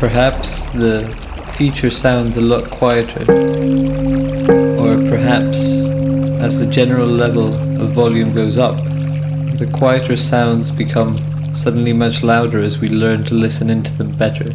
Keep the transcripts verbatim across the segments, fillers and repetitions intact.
Perhaps the future sounds a lot quieter, or perhaps as the general level of volume goes up, the quieter sounds become suddenly much louder as we learn to listen into them better.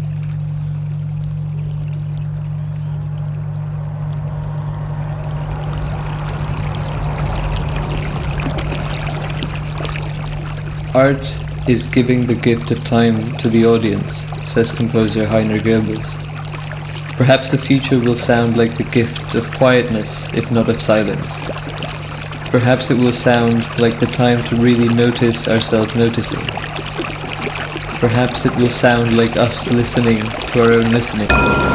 Art is giving the gift of time to the audience, says composer Heiner Goebbels. Perhaps the future will sound like the gift of quietness, if not of silence. Perhaps it will sound like the time to really notice ourselves noticing. Perhaps it will sound like us listening to our own listening.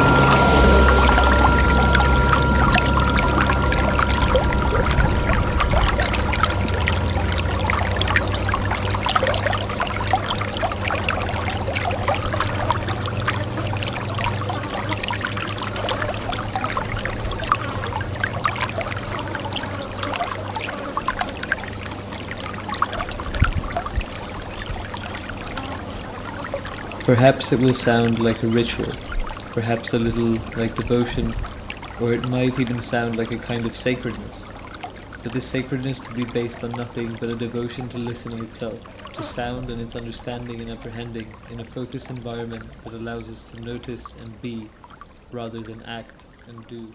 Perhaps it will sound like a ritual, perhaps a little like devotion, or it might even sound like a kind of sacredness. But this sacredness could be based on nothing but a devotion to listening itself, to sound and its understanding and apprehending in a focused environment that allows us to notice and be, rather than act and do.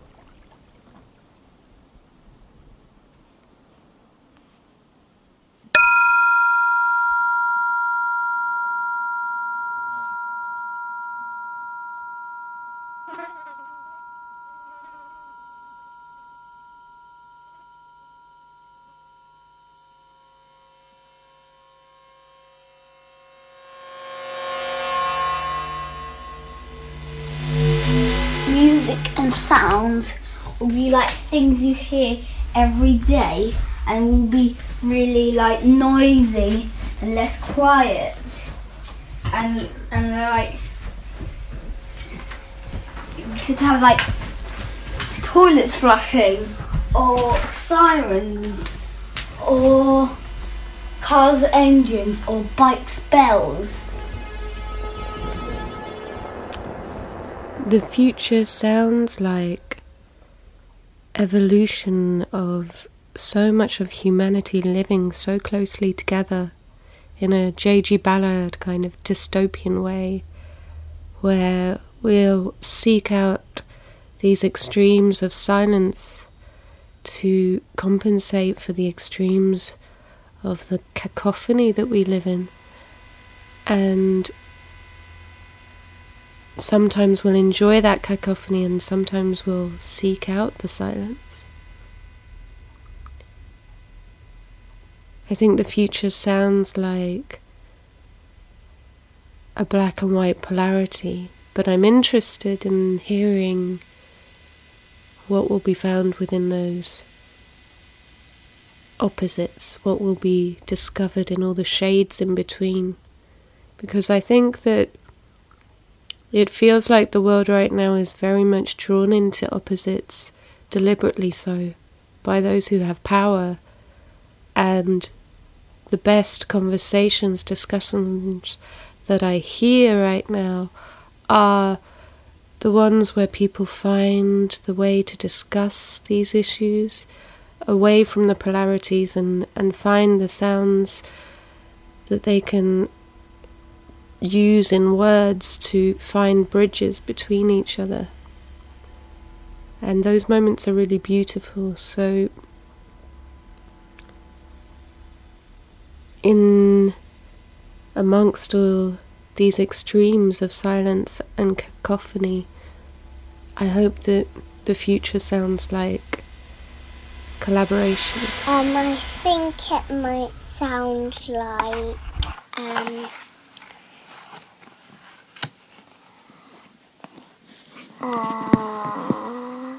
Music and sound will be like things you hear every day and will be really like noisy and less quiet, and and like you could have like toilets flushing or sirens or cars engines or bikes bells. The future sounds like evolution of so much of humanity living so closely together in a J G Ballard kind of dystopian way, where we'll seek out these extremes of silence to compensate for the extremes of the cacophony that we live in. And sometimes we'll enjoy that cacophony and sometimes we'll seek out the silence. I think the future sounds like a black and white polarity, but I'm interested in hearing what will be found within those opposites, what will be discovered in all the shades in between. Because I think that it feels like the world right now is very much drawn into opposites, deliberately so, by those who have power. And the best conversations, discussions that I hear right now are the ones where people find the way to discuss these issues away from the polarities and, and find the sounds that they can use in words to find bridges between each other. And those moments are really beautiful. So in amongst all these extremes of silence and cacophony, I hope that the future sounds like collaboration. Um, I think it might sound like um Uh,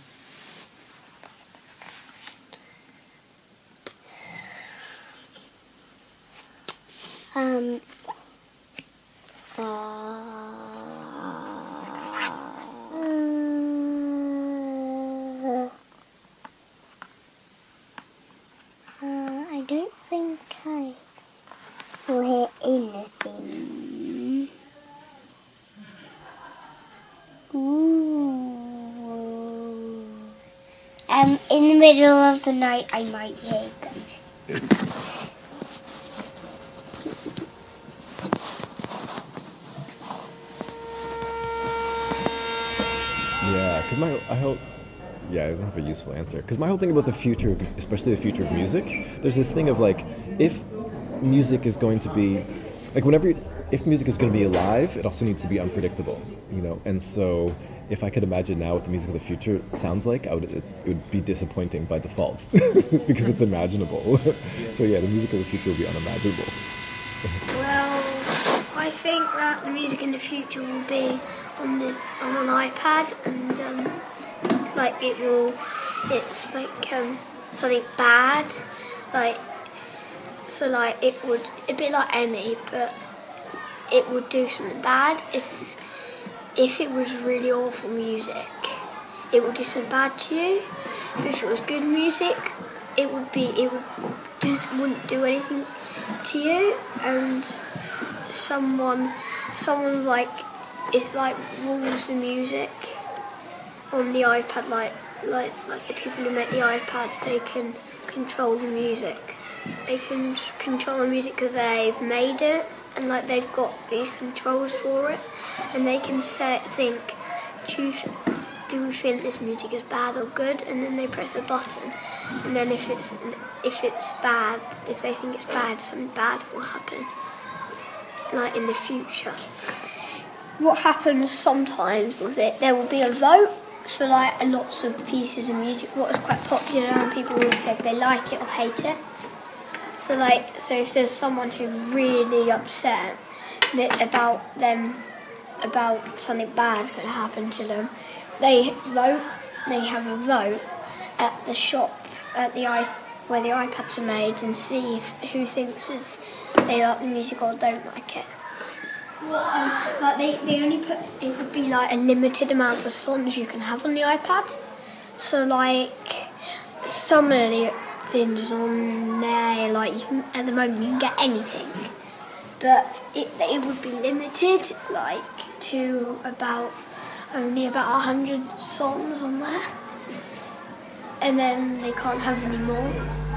um, uh, uh, I don't think I will hear anything. middle of the night I might hear ghosts. Yeah, because my I hope. Yeah, I don't have a useful answer. Because my whole thing about the future, especially the future of music, there's this thing of like, if music is going to be, like whenever, you, if music is going to be alive, it also needs to be unpredictable, you know? And so if I could imagine now what the music of the future sounds like, I would, it, it would be disappointing by default because it's imaginable. So yeah, the music of the future will be unimaginable. Well, I think that the music in the future will be on this, on an iPad, and um, like it will, it's like um, something bad, like, so like it would, a bit like Emmy, but it would do something bad. If if it was really awful music, it would do something bad to you. But if it was good music, it would be, it would do, wouldn't do anything to you. And someone, someone's like, it's like rules of music on the iPad, like like like the people who make the iPad, they can control the music. They can control the music because they've made it, and like they've got these controls for it, and they can say, think, do you, do we think this music is bad or good? And then they press a button, and then if it's if it's bad, if they think it's bad, something bad will happen, like in the future. What happens sometimes with it, there will be a vote for like lots of pieces of music, what is quite popular, and people will say if they like it or hate it. So like, so if there's someone who's really upset that about them, about something bad going to happen to them, they vote, they have a vote at the shop, at the i where the iPads are made, and see if, who thinks is they like the music or don't like it. Well, um, like they, they only put, it would be like a limited amount of songs you can have on the iPad. So like, some of the things on there, like you can, at the moment you can get anything. But it, it would be limited, like, to about, only about a hundred songs on there. And then they can't have any more.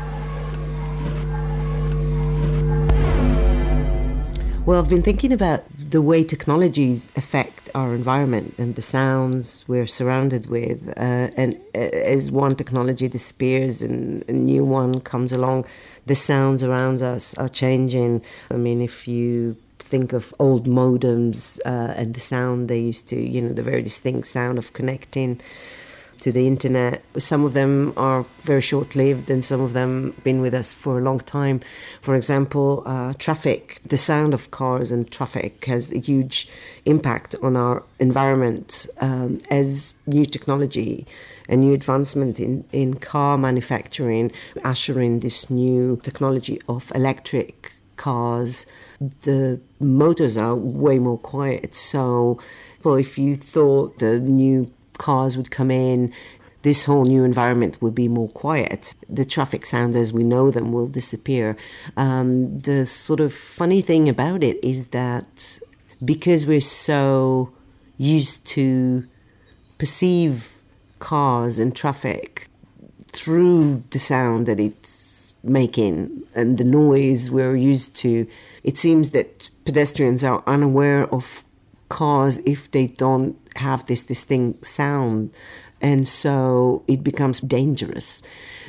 Well, I've been thinking about the way technologies affect our environment and the sounds we're surrounded with. Uh, and as one technology disappears and a new one comes along, the sounds around us are changing. I mean, if you think of old modems uh, and the sound they used to, you know, the very distinct sound of connecting to the internet. Some of them are very short-lived and some of them have been with us for a long time. For example, uh, traffic, the sound of cars and traffic has a huge impact on our environment um, as new technology and new advancement in, in car manufacturing, ushering this new technology of electric cars. The motors are way more quiet. So, well, if you thought the new cars would come in, this whole new environment will be more quiet. The traffic sounds as we know them will disappear. Um, the sort of funny thing about it is that because we're so used to perceive cars and traffic through the sound that it's making and the noise we're used to, it seems that pedestrians are unaware of cars if they don't have this distinct sound, and so it becomes dangerous.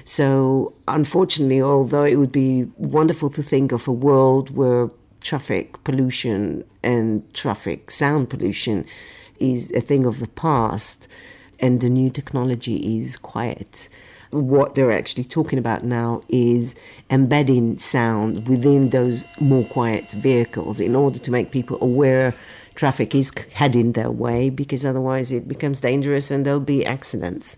So unfortunately, although it would be wonderful to think of a world where traffic pollution and traffic sound pollution is a thing of the past and the new technology is quiet, what they're actually talking about now is embedding sound within those more quiet vehicles in order to make people aware traffic is heading their way, because otherwise it becomes dangerous and there'll be accidents.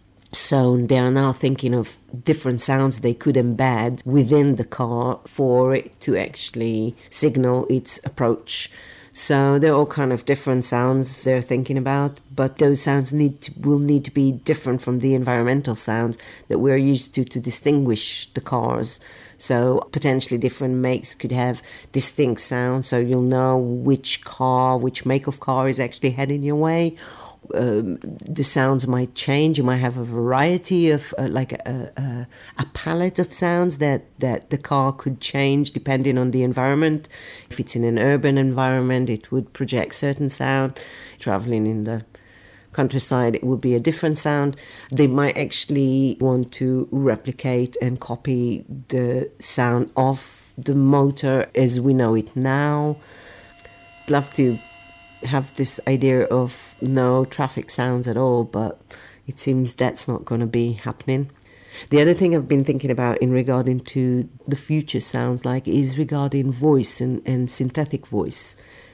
So they are now thinking of different sounds they could embed within the car for it to actually signal its approach. So there are all kind of different sounds they're thinking about, but those sounds need to, will need to be different from the environmental sounds that we're used to to distinguish the cars. So potentially different makes could have distinct sounds, so you'll know which car, which make of car is actually heading your way. um, the sounds might change. You might have a variety of, uh, like a, a, a palette of sounds that, that the car could change depending on the environment. If it's in an urban environment, it would project certain sound. Traveling in the countryside, it would be a different sound. They might actually want to replicate and copy the sound of the motor as we know it now. I'd love to have this idea of no traffic sounds at all, but it seems that's not going to be happening. The other thing I've been thinking about in regarding to the future sounds like is regarding voice and, and synthetic voice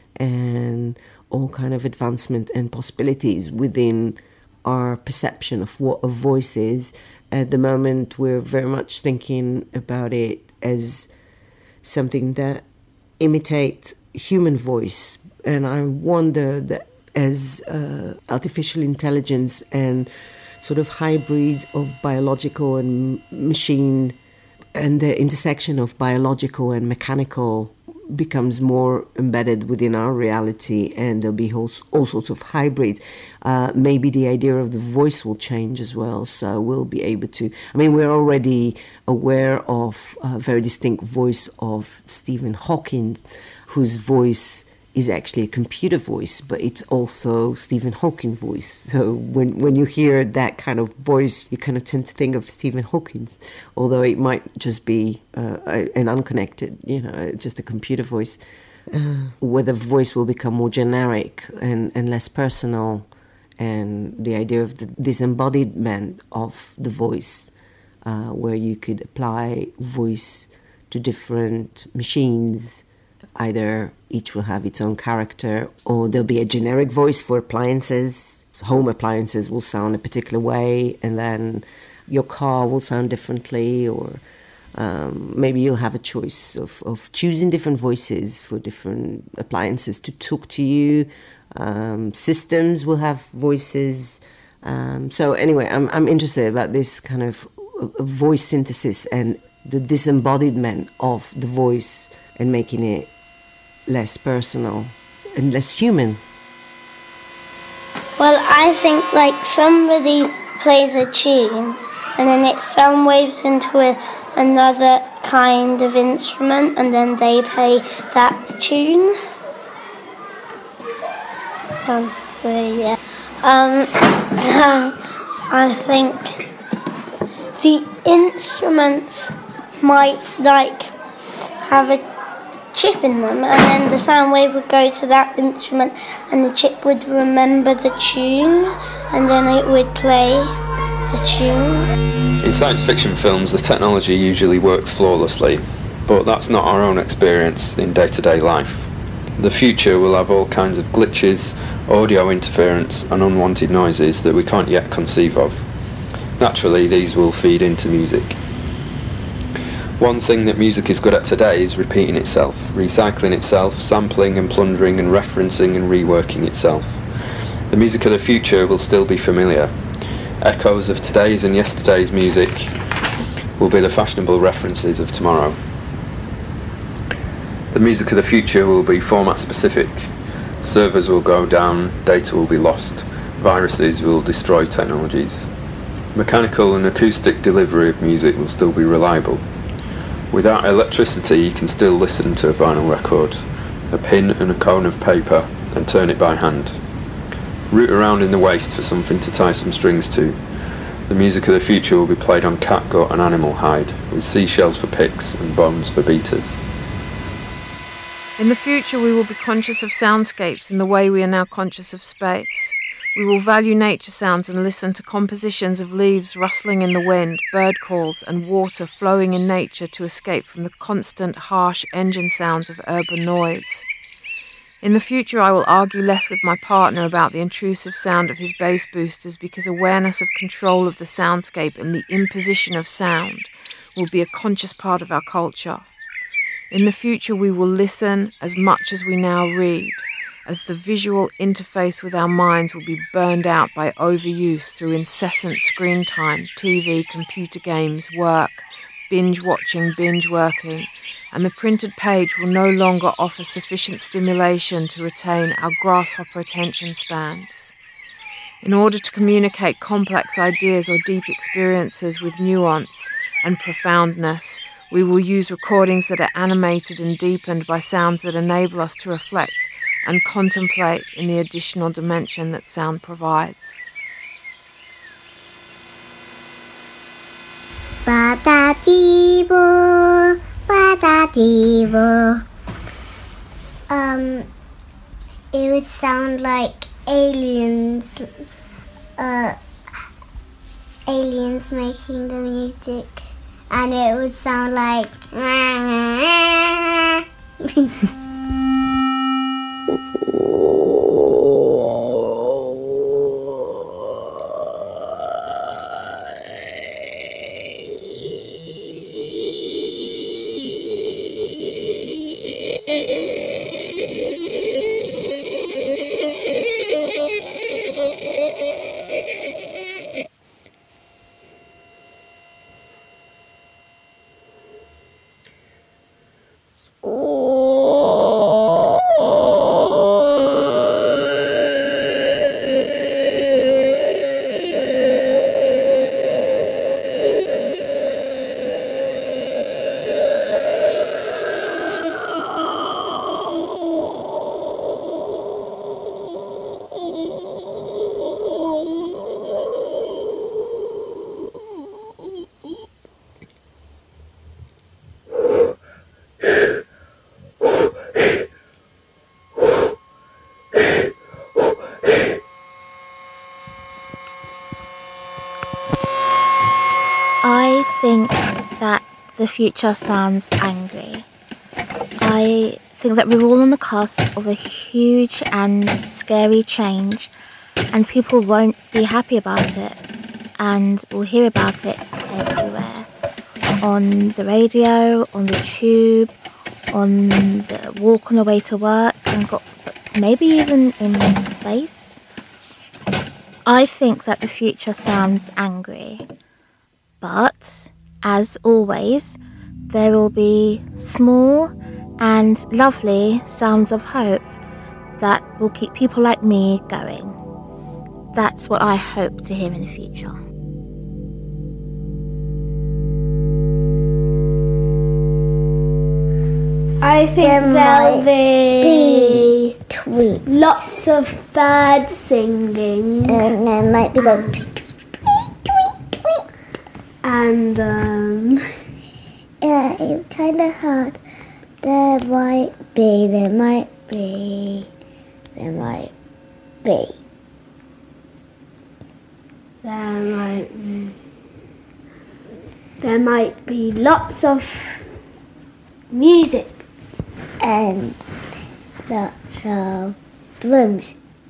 and all kind of advancement and possibilities within our perception of what a voice is. At the moment, we're very much thinking about it as something that imitates human voice. And I wonder that as uh, artificial intelligence and sort of hybrids of biological and machine and the intersection of biological and mechanical becomes more embedded within our reality, and there'll be all, all sorts of hybrids. Uh, maybe the idea of the voice will change as well, so we'll be able to... I mean, we're already aware of a very distinct voice of Stephen Hawking, whose voice is actually a computer voice, but it's also Stephen Hawking voice. So when, when you hear that kind of voice, you kind of tend to think of Stephen Hawking, although it might just be uh, an unconnected, you know, just a computer voice. Uh, whether voice will become more generic and, and less personal, and the idea of the disembodiment of the voice, uh, where you could apply voice to different machines. Either each will have its own character, or there'll be a generic voice for appliances. Home appliances will sound a particular way, and then your car will sound differently, or um, maybe you'll have a choice of, of choosing different voices for different appliances to talk to you. Um, systems will have voices. Um, so anyway, I'm, I'm interested about this kind of voice synthesis and the disembodiment of the voice and making it less personal and less human. Well, I think like somebody plays a tune and then it sound waves into a, another kind of instrument and then they play that tune. Um, so yeah. Um, so I think the instruments might like have a chip in them, and then the sound wave would go to that instrument and the chip would remember the tune and then it would play the tune. In science fiction films, the technology usually works flawlessly, but that's not our own experience in day-to-day life. The future will have all kinds of glitches, audio interference and unwanted noises that we can't yet conceive of. Naturally, these will feed into music. One thing that music is good at today is repeating itself, recycling itself, sampling and plundering and referencing and reworking itself. The music of the future will still be familiar. Echoes of today's and yesterday's music will be the fashionable references of tomorrow. The music of the future will be format specific. Servers will go down, data will be lost, viruses will destroy technologies. Mechanical and acoustic delivery of music will still be reliable. Without electricity, you can still listen to a vinyl record, a pin and a cone of paper, and turn it by hand. Root around in the waste for something to tie some strings to. The music of the future will be played on catgut and animal hide, with seashells for picks and bones for beaters. In the future, we will be conscious of soundscapes in the way we are now conscious of space. We will value nature sounds and listen to compositions of leaves rustling in the wind, bird calls, and water flowing in nature to escape from the constant, harsh engine sounds of urban noise. In the future, I will argue less with my partner about the intrusive sound of his bass boosters because awareness of control of the soundscape and the imposition of sound will be a conscious part of our culture. In the future, we will listen as much as we now read, as the visual interface with our minds will be burned out by overuse through incessant screen time, T V, computer games, work, binge-watching, binge-working, and the printed page will no longer offer sufficient stimulation to retain our grasshopper attention spans. In order to communicate complex ideas or deep experiences with nuance and profoundness, we will use recordings that are animated and deepened by sounds that enable us to reflect and contemplate in the additional dimension that sound provides. Patativo, patativo. Um, it would sound like aliens, uh, aliens making the music, and it would sound like. I think that the future sounds angry. I think that we're all on the cusp of a huge and scary change, and people won't be happy about it, and we'll hear about it everywhere. On the radio, on the tube, on the walk on the way to work, and got, maybe even in space. I think that the future sounds angry. But, as always, there will be small and lovely sounds of hope that will keep people like me going. That's what I hope to hear in the future. I think There there'll might be, be tweets. lots of birds singing. And there might be like tweet, tweet, tweet, tweet. And, um... Yeah, it's kind of hard. There might be, there might be, there might be. There might, there might be lots of music. And lots of drums.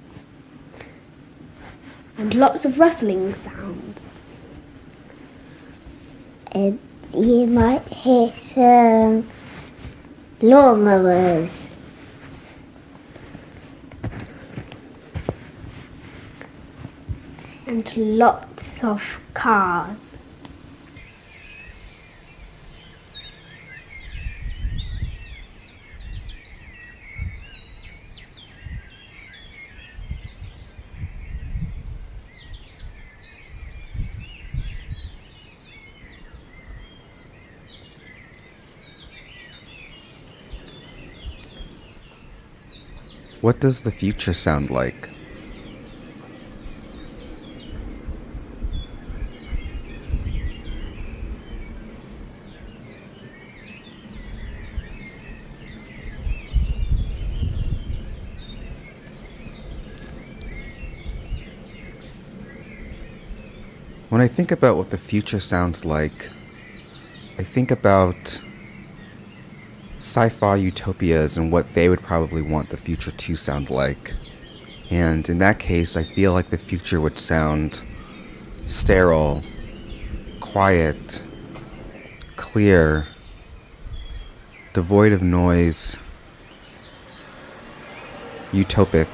And lots of rustling sounds. And you might hear some lawnmowers. And lots of cars. What does the future sound like? When I think about what the future sounds like, I think about sci-fi utopias and what they would probably want the future to sound like. And in that case, I feel like the future would sound sterile, quiet, clear, devoid of noise, utopic.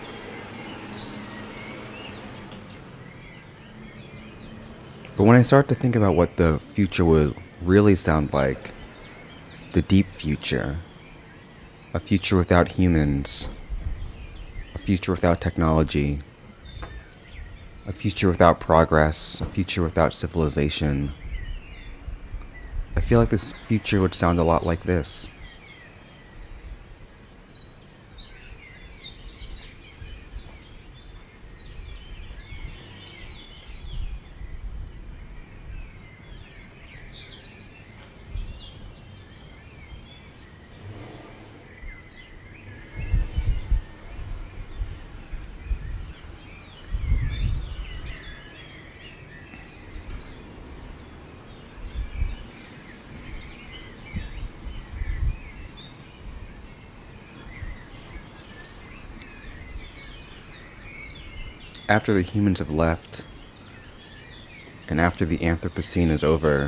But when I start to think about what the future would really sound like, the deep future, a future without humans, a future without technology, a future without progress, a future without civilization. I feel like this future would sound a lot like this. After the humans have left, and after the Anthropocene is over,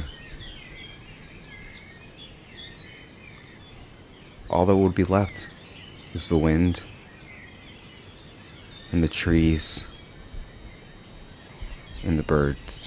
all that would be left is the wind and the trees and the birds.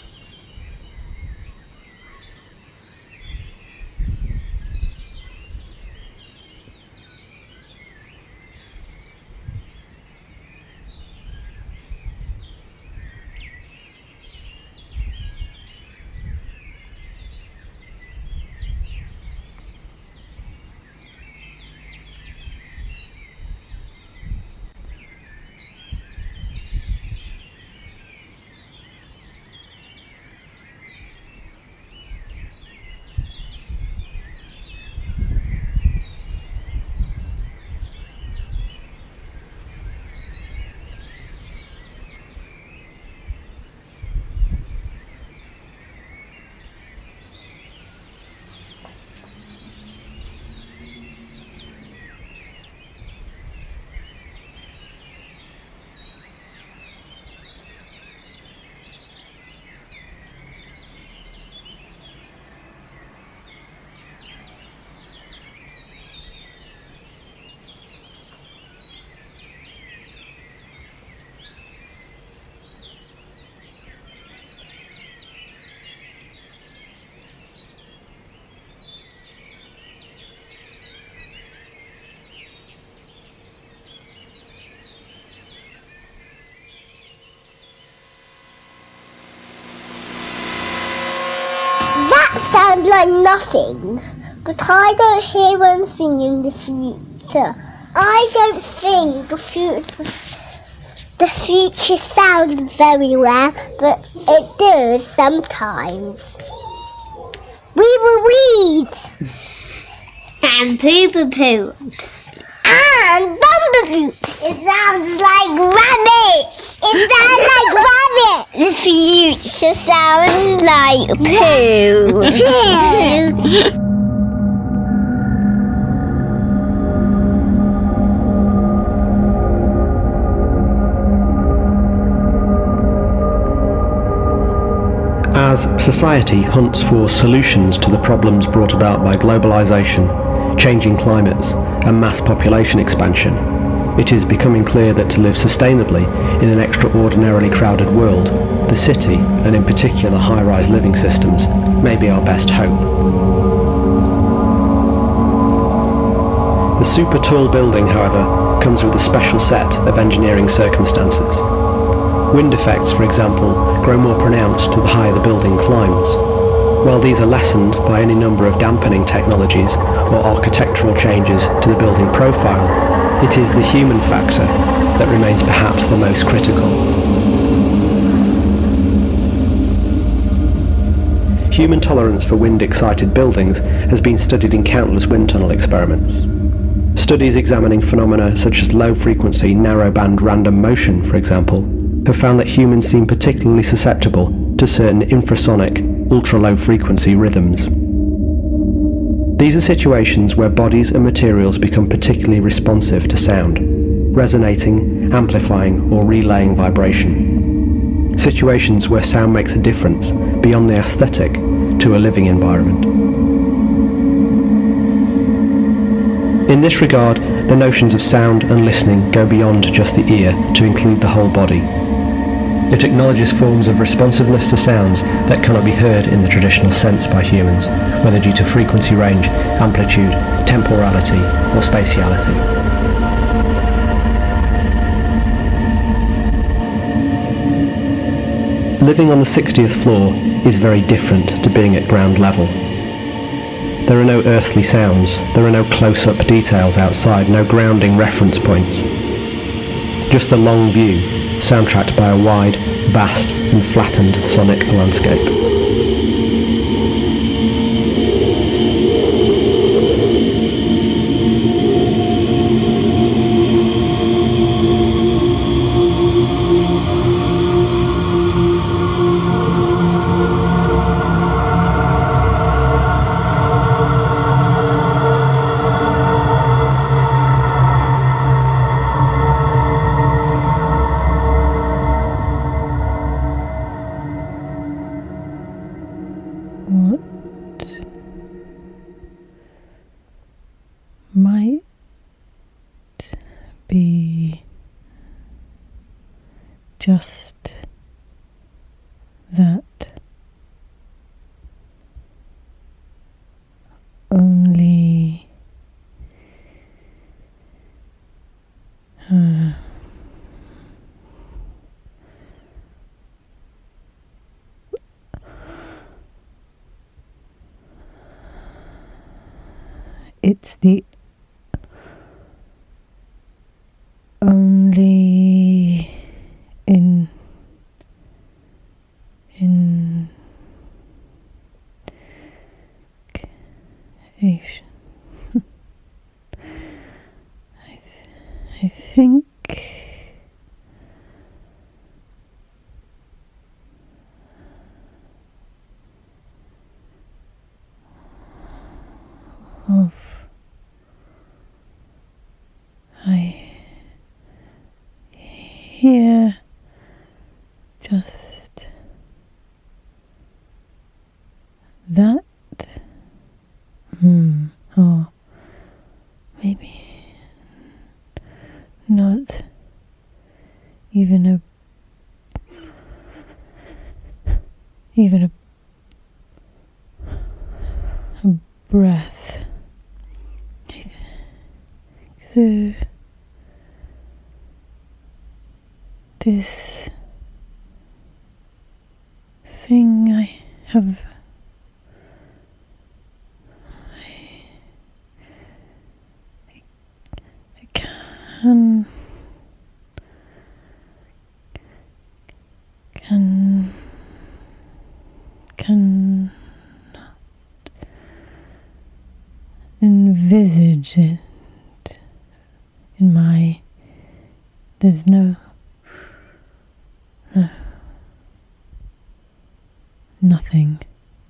Sounds like nothing, but I don't hear anything in the future. I don't think the future, the future sounds very well, but it does sometimes. We will read and pooper poops and bumblepoops. It sounds like rubbish. It sounds like rubbish. The future sounds like poo. Poo. As society hunts for solutions to the problems brought about by globalization, changing climates, and mass population expansion, it is becoming clear that to live sustainably in an extraordinarily crowded world, the city, and in particular high-rise living systems, may be our best hope. The super tall building, however, comes with a special set of engineering circumstances. Wind effects, for example, grow more pronounced the higher the building climbs. While these are lessened by any number of dampening technologies or architectural changes to the building profile, it is the human factor that remains perhaps the most critical. Human tolerance for wind-excited buildings has been studied in countless wind tunnel experiments. Studies examining phenomena such as low-frequency, narrow-band random motion, for example, have found that humans seem particularly susceptible to certain infrasonic, ultra-low frequency rhythms. These are situations where bodies and materials become particularly responsive to sound, resonating, amplifying, or relaying vibration. Situations where sound makes a difference beyond the aesthetic to a living environment. In this regard, the notions of sound and listening go beyond just the ear to include the whole body. It acknowledges forms of responsiveness to sounds that cannot be heard in the traditional sense by humans, whether due to frequency range, amplitude, temporality, or spatiality. Living on the sixtieth floor is very different to being at ground level. There are no earthly sounds, there are no close-up details outside, no grounding reference points. Just the long view, soundtracked by a wide, vast and flattened sonic landscape. Might be just that only uh, it's the only in in Asian. I th- I think of I hear just that, hmm, or maybe not even a even a, a breath. The this thing I have I, I can can can envisage it in my there's no no nothing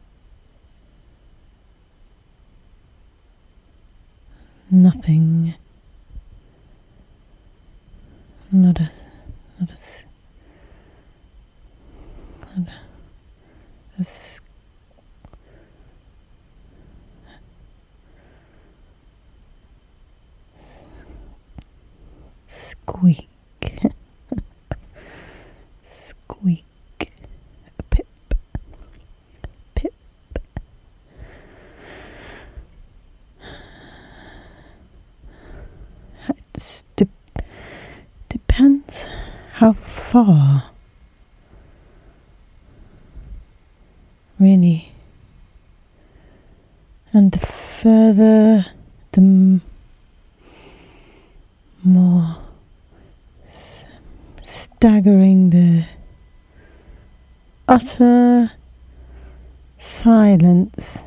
nothing not a not a s- not a, a s- squeak squeak pip pip it de- depends how far really, and the further the m- more staggering the utter silence,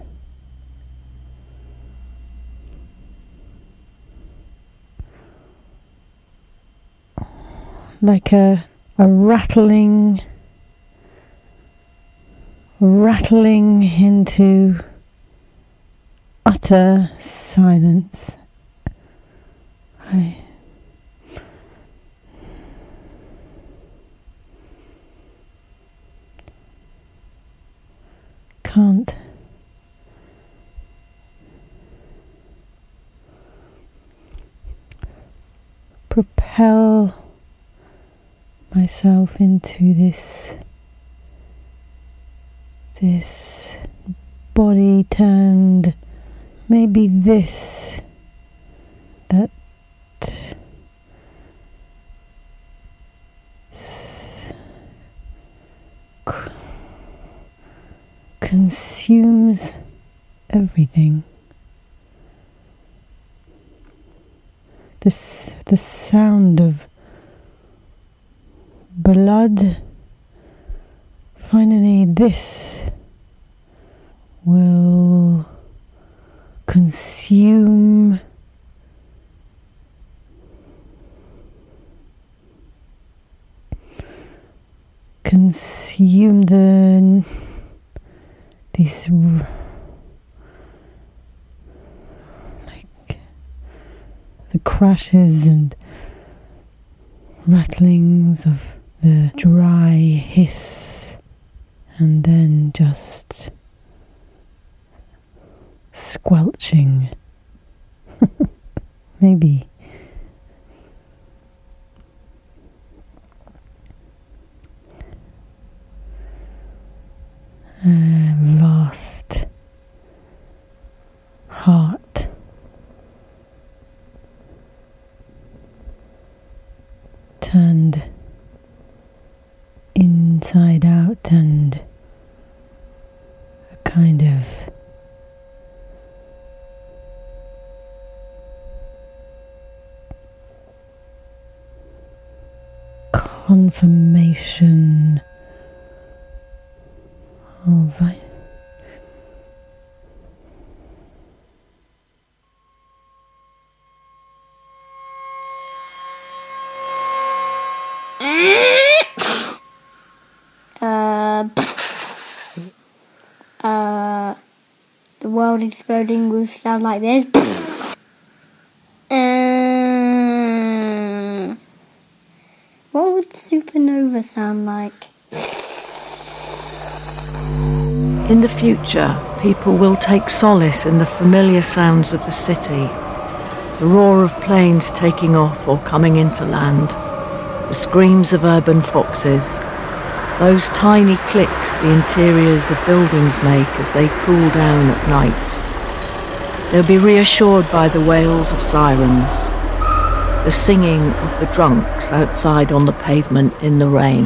like a a rattling rattling into utter silence. I can't propel myself into this this body turned, maybe this that s- cr- consumes everything. This, the sound of blood, finally this will consume consume the these like the crashes and rattlings of the dry hiss, and then just squelching. Maybe. A vast heart turned inside out, and a kind of confirmation of I Uh, uh, the world exploding will sound like this. Uh, what would supernova sound like? In the future, people will take solace in the familiar sounds of the city. The roar of planes taking off or coming into land. The screams of urban foxes. Those tiny clicks the interiors of buildings make as they cool down at night. They'll be reassured by the wails of sirens, the singing of the drunks outside on the pavement in the rain.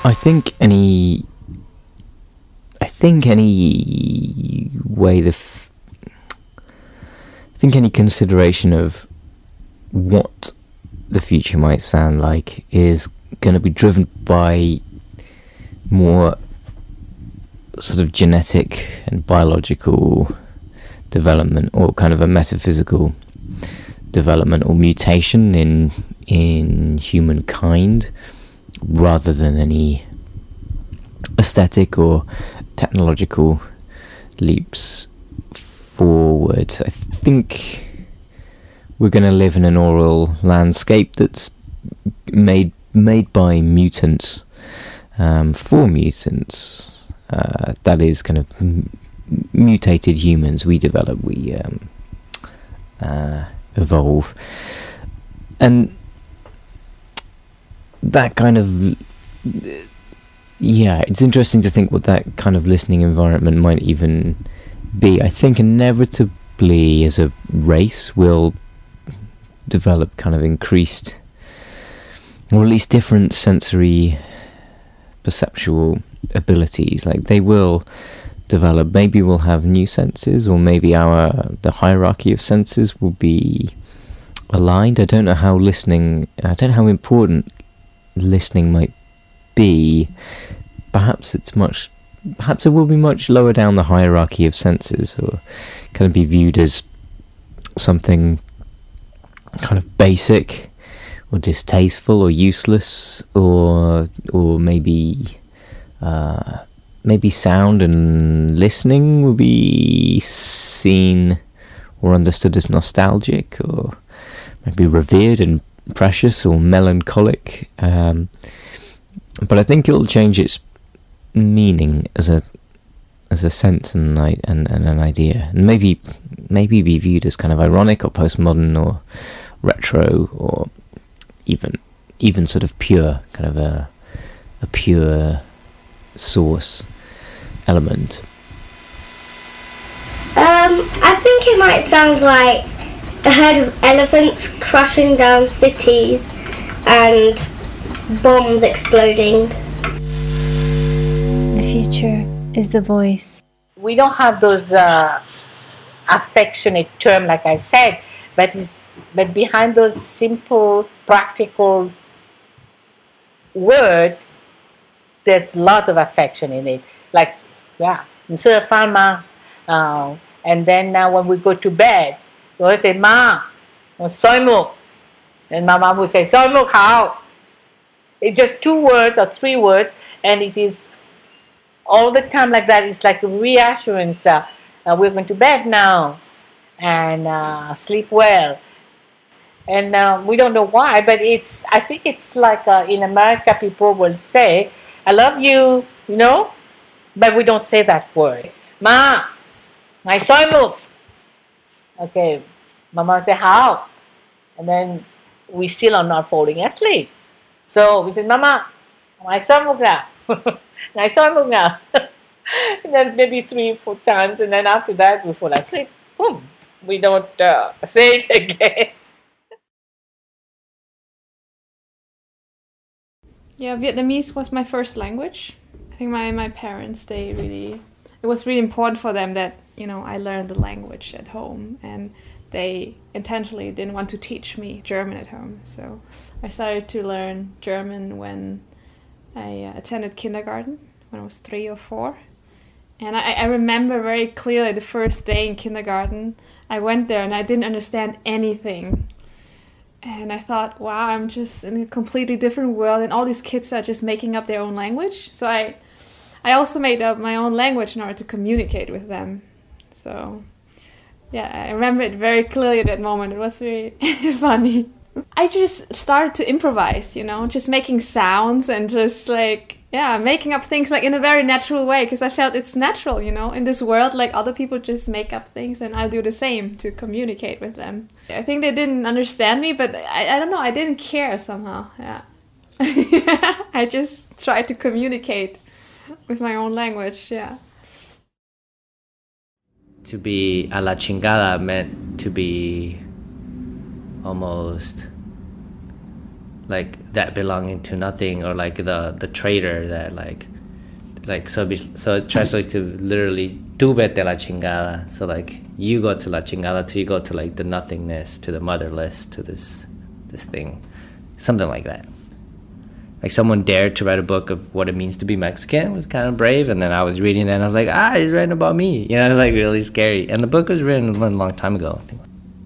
I think any, I think any way the, f- I think any consideration of what the future might sound like is going to be driven by more sort of genetic and biological development, or kind of a metaphysical development or mutation in in humankind, rather than any aesthetic or technological leaps forward. I think we're going to live in an oral landscape that's made made by mutants, um, for mutants. Uh, that is kind of m- mutated humans. We develop, we um, uh, evolve, and that kind of, yeah, it's interesting to think what that kind of listening environment might even be. I think inevitably, as a race, we'll develop kind of increased, or at least different sensory perceptual abilities. Like, they will develop. Maybe we'll have new senses, or maybe our the hierarchy of senses will be aligned. I don't know how listening, I don't know how important listening might be. Perhaps it's much, perhaps it will be much lower down the hierarchy of senses, or kind of be viewed as something kind of basic or distasteful or useless, or or maybe uh, maybe sound and listening will be seen or understood as nostalgic, or maybe revered and precious or melancholic. Um, but I think it'll change its meaning as a as a sense and, and and an idea, and maybe maybe be viewed as kind of ironic or postmodern or retro, or even even sort of pure, kind of a a pure source element. Um, I think it might sound like a herd of elephants crushing down cities and bombs exploding. The future is the voice. We don't have those uh, affectionate terms, like I said, but it's, but behind those simple, practical words, there's a lot of affection in it. Like, yeah, instead of Farma, uh, and then now when we go to bed, we always say, Ma, soi muk. And my mom would say, soi muk hao. It's just two words or three words, and it is all the time like that. It's like a reassurance. Uh, uh, we're going to bed now, and uh, sleep well. And uh, we don't know why, but it's. I think it's like uh, in America, people will say, I love you, you know, but we don't say that word. Ma, my soi muk. Okay, Mama say how, and then we still are not falling asleep. So we say, Mama, my soi muk na, my soi muk na. And then maybe three, four times, and then after that we fall asleep. Boom, we don't uh, say it again. Yeah, Vietnamese was my first language. I think my, my parents, they really, it was really important for them that, you know, I learned the language at home, and they intentionally didn't want to teach me German at home. So I started to learn German when I uh, attended kindergarten, when I was three or four. And I, I remember very clearly the first day in kindergarten, I went there and I didn't understand anything. And I thought, wow, I'm just in a completely different world, and all these kids are just making up their own language. So I I also made up my own language in order to communicate with them. So yeah, I remember it very clearly at that moment. It was very funny. I just started to improvise, you know, just making sounds and just like, yeah, making up things like in a very natural way, because I felt it's natural, you know, in this world, like other people just make up things and I'll do the same to communicate with them. I think they didn't understand me, but I, I don't know, I didn't care somehow, yeah. I just tried to communicate with my own language, yeah. To be a la chingada meant to be almost like that belonging to nothing, or like the the traitor that like like so be, so it translates to literally tú vete la chingada. So like you go to la chingada, to you go to like the nothingness, to the motherless, to this this thing, something like that. Like someone dared to write a book of what it means to be Mexican. It was kind of brave. And then I was reading it and I was like, ah, he's writing about me. You know, like really scary. And the book was written a long time ago, I think.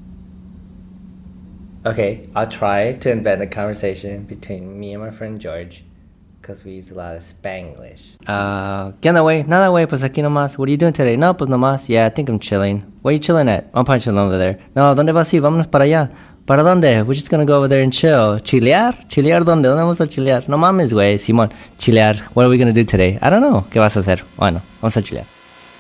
Okay, I'll try to invent a conversation between me and my friend George, because we use a lot of Spanglish. Uh, ¿Qué onda, güey? Nada, güey, pues aquí nomás. What are you doing today? No, pues nomás. Yeah, I think I'm chilling. Where are you chilling at? I'm probably chilling over there. No, ¿dónde vas? Sí, vámonos para allá. ¿Para dónde? We're just gonna go over there and chill. ¿Chilear? ¿Chilear dónde? ¿Dónde vamos a chilear? No mames, güey, Simón. Chilear. What are we gonna do today? I don't know. ¿Qué vas a hacer? Bueno, vamos a chilear.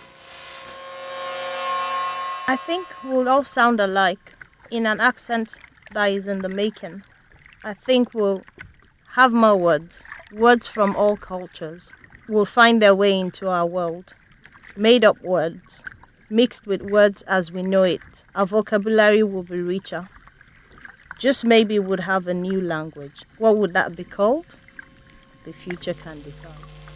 I think we'll all sound alike in an accent that is in the making. I think we'll have more words, words from all cultures, will find their way into our world. Made up words, mixed with words as we know it. Our vocabulary will be richer. Just maybe would have a new language. What would that be called? The future can decide.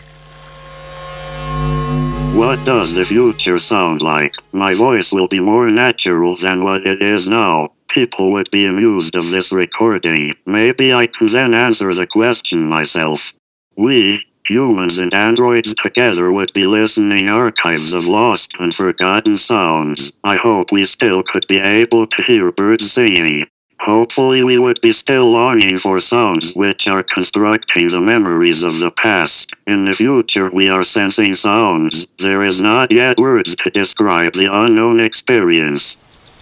What does the future sound like? My voice will be more natural than what it is now. People would be amused of this recording. Maybe I can then answer the question myself. We, humans and androids together, would be listening archives of lost and forgotten sounds. I hope we still could be able to hear birds singing. Hopefully we would be still longing for sounds which are constructing the memories of the past. In the future we are sensing sounds. There is not yet words to describe the unknown experience.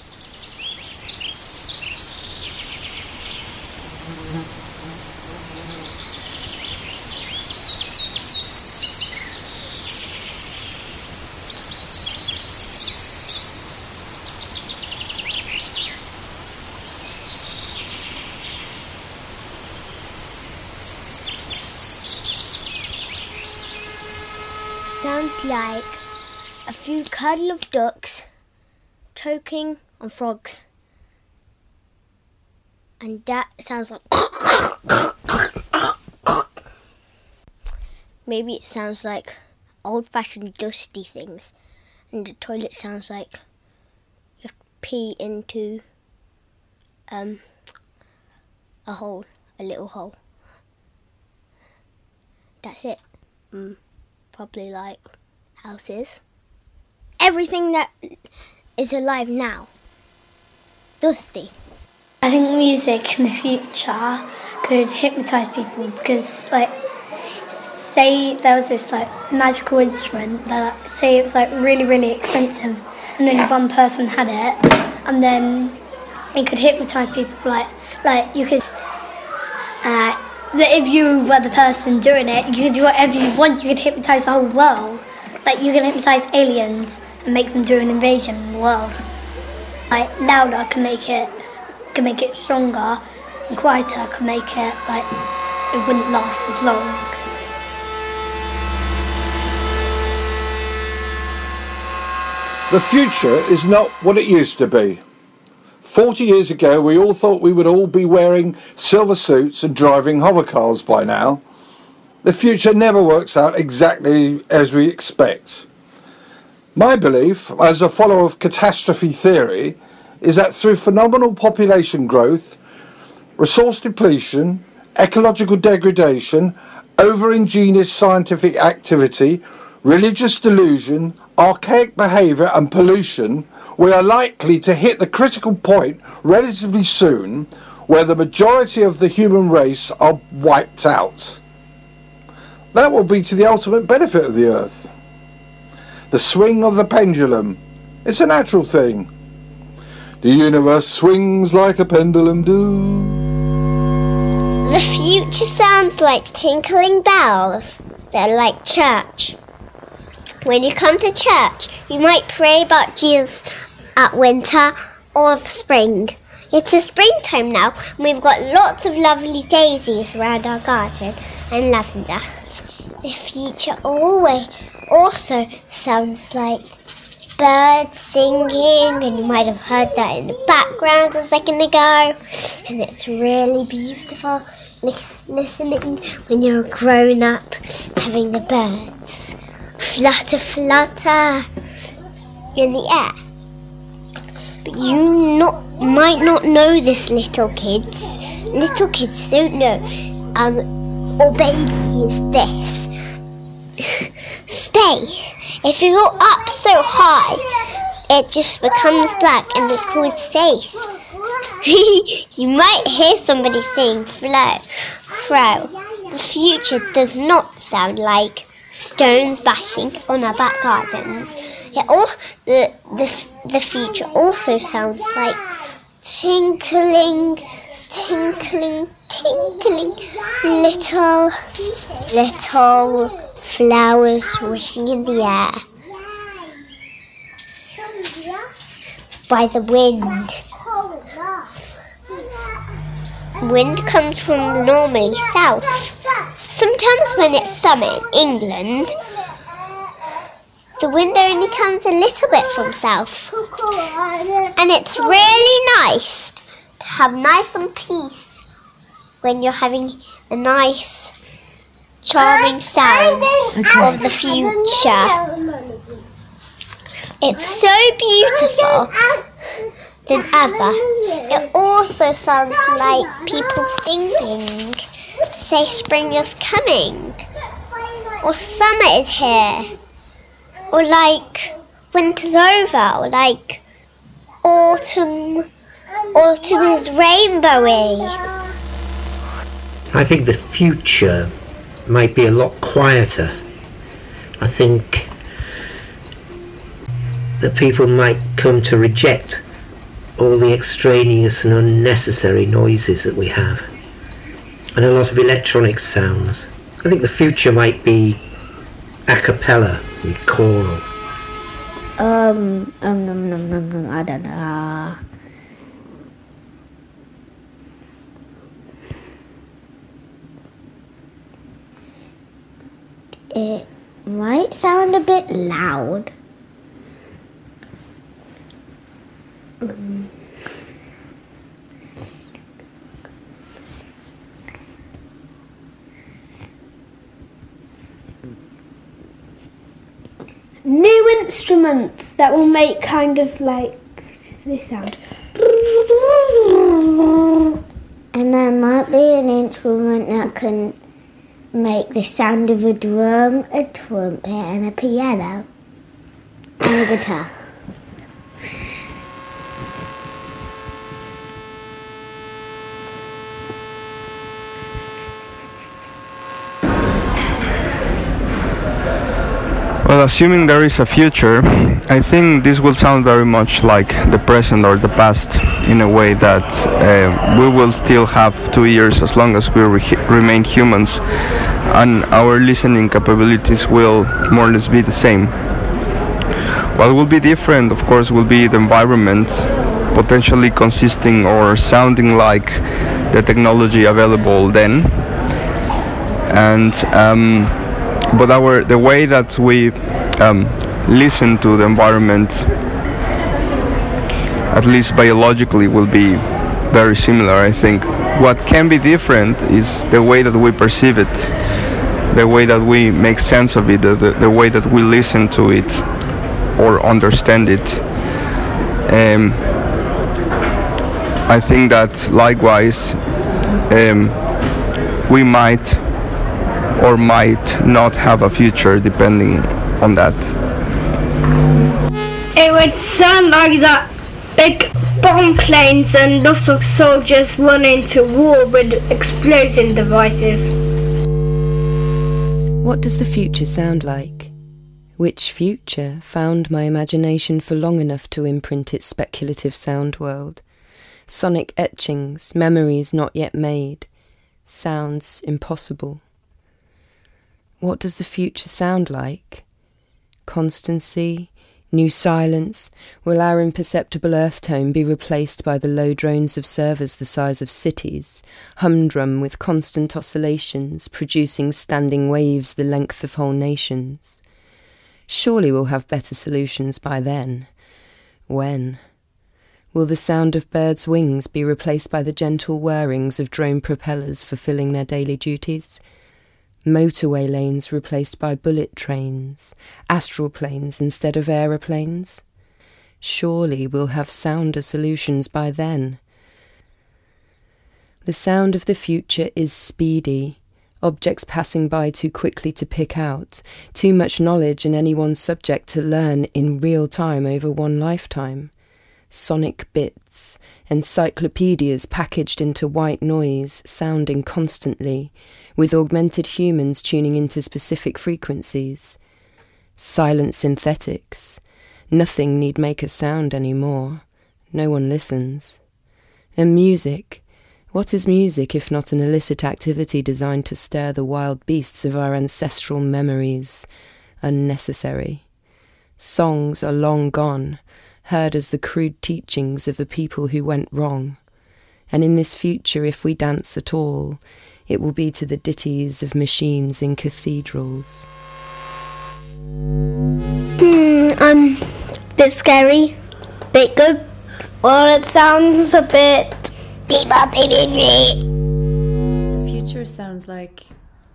Sounds like a few cuddle of ducks choking on frogs. And that sounds like... Maybe it sounds like old-fashioned dusty things. And the toilet sounds like you have to pee into um, a hole, a little hole. That's it. Mm. Probably like houses. Everything that is alive now. Dusty. I think music in the future could hypnotise people because, like, say there was this like magical instrument that, like, say it was like really, really expensive, and only one person had it, and then it could hypnotise people. Like, like you could, uh, if you were the person doing it, you could do whatever you want. You could hypnotise the whole world. Like, you can hypnotise aliens and make them do an invasion in the world. Like, louder can make it, can make it stronger, and quieter can make it, like, it wouldn't last as long. The future is not what it used to be. Forty years ago, we all thought we would all be wearing silver suits and driving hover cars by now. The future never works out exactly as we expect. My belief, as a follower of catastrophe theory, is that through phenomenal population growth, resource depletion, ecological degradation, over-ingenious scientific activity, religious delusion, archaic behaviour and pollution, we are likely to hit the critical point relatively soon where the majority of the human race are wiped out. That will be to the ultimate benefit of the Earth. The swing of the pendulum. It's a natural thing. The universe swings like a pendulum do. The future sounds like tinkling bells. They're like church. When you come to church, you might pray about Jesus at winter or spring. It's a springtime now, and we've got lots of lovely daisies around our garden and lavender. The future always also sounds like birds singing, and you might have heard that in the background a second ago, and it's really beautiful. lis- listening when you're grown up, having the birds flutter, flutter in the air. But you not might not know this, little kids. Little kids don't know. Um, or baby is this. Space. If you go up so high, it just becomes black and it's called space. You might hear somebody saying flow, fro. The future does not sound like stones bashing on our back gardens. It all, the, the, the future also sounds like tinkling, tinkling, tinkling little, little flowers wishing in the air by the wind. Wind comes from the normally south. Sometimes when it's summer in England, the wind only comes a little bit from south. And it's really nice to have nice and peace when you're having a nice, charming sound of the future. It's so beautiful than ever. It also sounds like people singing, say spring is coming, or summer is here, or like winter's over, or like autumn, autumn is rainbowy. I think the future might be a lot quieter. I think that people might come to reject all the extraneous and unnecessary noises that we have, and a lot of electronic sounds. I think the future might be a cappella and choral. Um, um, um, um, um, um I don't know. It might sound a bit loud. Mm. New instruments that will make kind of like this sound. And there might be an instrument that can make the sound of a drum, a trumpet, and a piano, and a guitar. Well, assuming there is a future, I think this will sound very much like the present or the past, in a way that uh, we will still have two ears as long as we re- remain humans, and our listening capabilities will more or less be the same. What will be different, of course, will be the environment, potentially consisting or sounding like the technology available then, and um, but our the way that we um, listen to the environment, at least biologically, will be very similar, I think. What can be different is the way that we perceive it, the way that we make sense of it, the, the, the way that we listen to it or understand it. Um, I think that likewise um, we might or might not have a future depending on that. It would sound like that big bomb planes and lots of soldiers running to war with explosion devices. What does the future sound like? Which future found my imagination for long enough to imprint its speculative sound world? Sonic etchings, memories not yet made, sounds impossible. What does the future sound like? Constancy, new silence, will our imperceptible earth tone be replaced by the low drones of servers the size of cities, humdrum with constant oscillations, producing standing waves the length of whole nations? Surely we'll have better solutions by then. When? Will the sound of birds' wings be replaced by the gentle whirrings of drone propellers fulfilling their daily duties? Motorway lanes replaced by bullet trains, astral planes instead of aeroplanes? Surely we'll have sounder solutions by then. The sound of the future is speedy, objects passing by too quickly to pick out, too much knowledge in any one subject to learn in real time over one lifetime. Sonic bits, encyclopedias packaged into white noise, sounding constantly, with augmented humans tuning into specific frequencies. Silent synthetics. Nothing need make a sound anymore. No one listens. And music. What is music if not an illicit activity designed to stir the wild beasts of our ancestral memories? Unnecessary. Songs are long gone, heard as the crude teachings of a people who went wrong. And in this future, if we dance at all, it will be to the ditties of machines in cathedrals. Hmm, um, bit scary, bit good. Well, it sounds a bit. The future sounds like.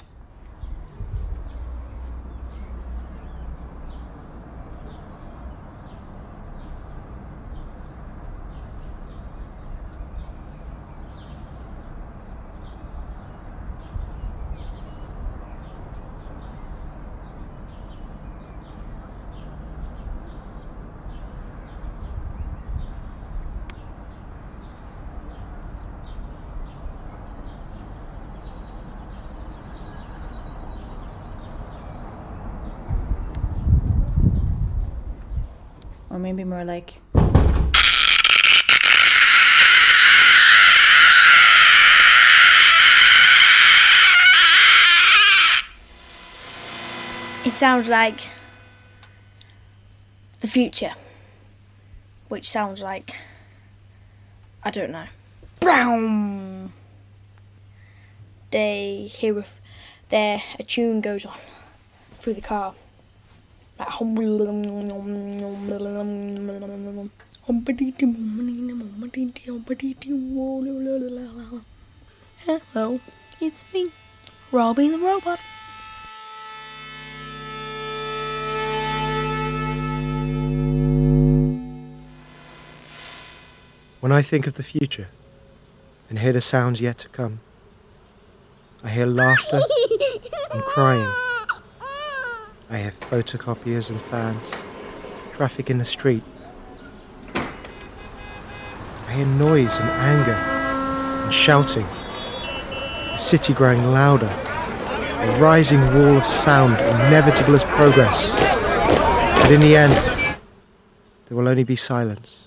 Or maybe more like. It sounds like the future, which sounds like, I don't know, brown. They hear a, there a tune goes on through the car. Like hello, it's me, Robbie the robot. When I think of the future and hear the sounds yet to come, I hear laughter and crying. I hear photocopiers and fans, traffic in the street. I hear noise and anger and shouting, the city growing louder, a rising wall of sound, inevitable as progress. But in the end, there will only be silence.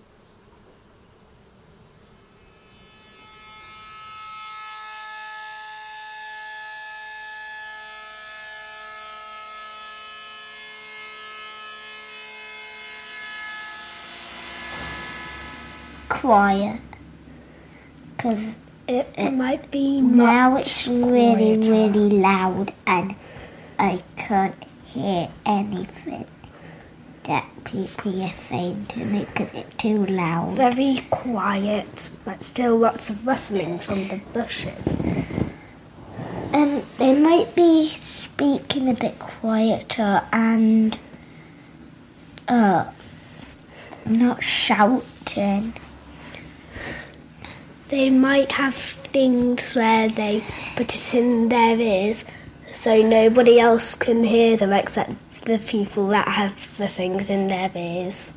Quiet, because it, it might be now it's really quieter. really loud and I can't hear anything that people are saying to me because it's too loud. Very quiet, but still lots of rustling from the bushes. Um, they might be speaking a bit quieter and uh, not shouting. They might have things where they put it in their ears so nobody else can hear them except the people that have the things in their ears.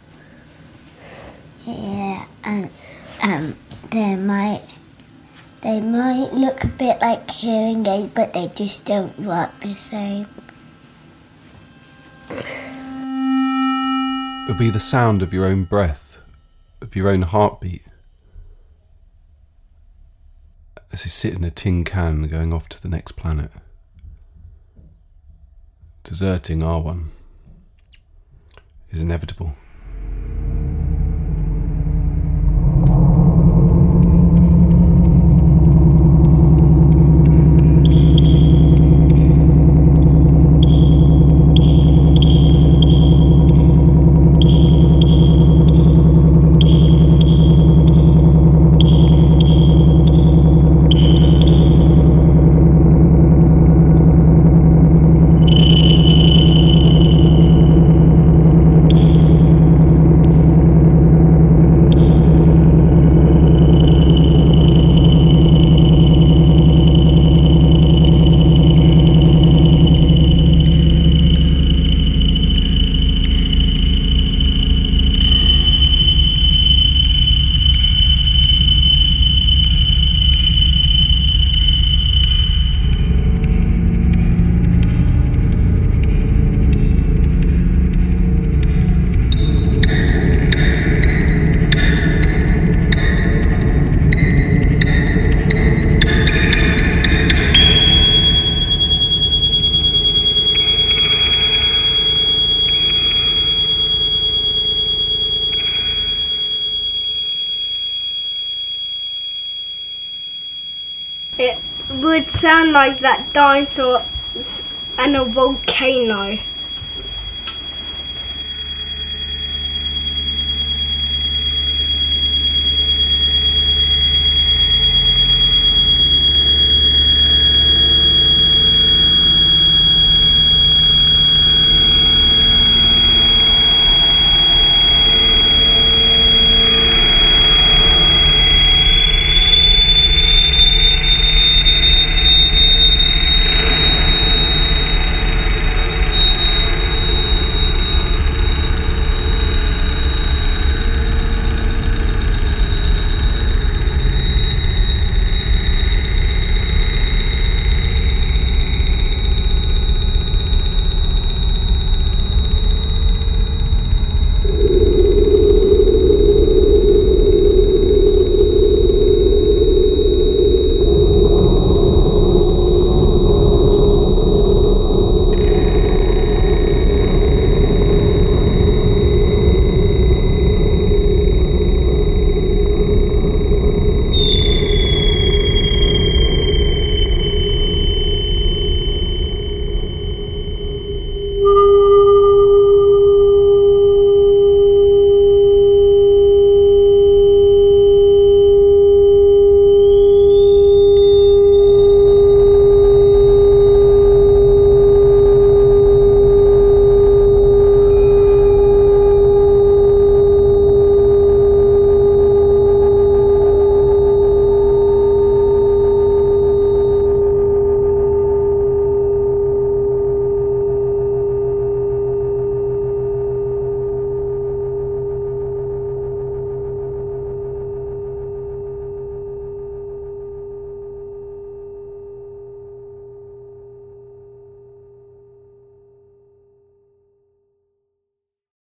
Yeah, and um, they might they might look a bit like hearing aids, but they just don't work the same. It'll be the sound of your own breath, of your own heartbeat, as you sit in a tin can going off to the next planet, deserting our one is inevitable. It would sound like that dinosaur and a volcano.